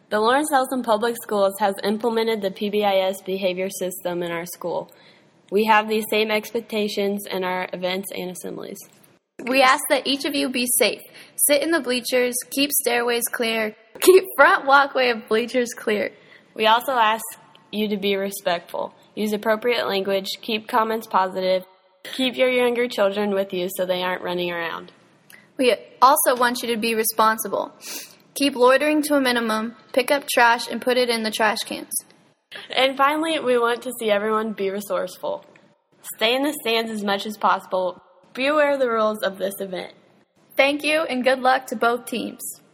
The Lawrence Towson Public Schools has implemented the PBIS behavior system in our school. We have these same expectations in our events and assemblies. We ask that each of you be safe. Sit in the bleachers, keep stairways clear, keep front walkway of bleachers clear. We also ask you to be respectful. Use appropriate language, keep comments positive, keep your younger children with you so they aren't running around. We also want you to be responsible. Keep loitering to a minimum, pick up trash, and put it in the trash cans. And finally, we want to see everyone be resourceful. Stay in the stands as much as possible. Be aware of the rules of this event. Thank you, and good luck to both teams.